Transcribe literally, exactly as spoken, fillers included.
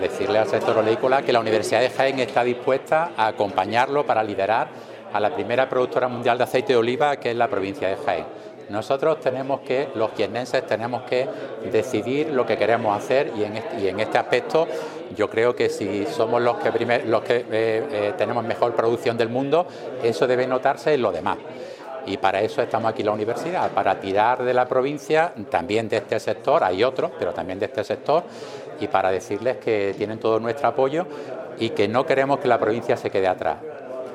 Decirle al sector oleícola que la Universidad de Jaén está dispuesta a acompañarlo para liderar a la primera productora mundial de aceite de oliva, que es la provincia de Jaén. Nosotros tenemos que, los jiennenses, tenemos que decidir lo que queremos hacer y en este, y en este aspecto yo creo que si somos los que, primer, los que eh, eh, tenemos mejor producción del mundo, eso debe notarse en lo demás. Y para eso estamos aquí en la universidad, para tirar de la provincia, también de este sector, hay otros, pero también de este sector, y para decirles que tienen todo nuestro apoyo y que no queremos que la provincia se quede atrás.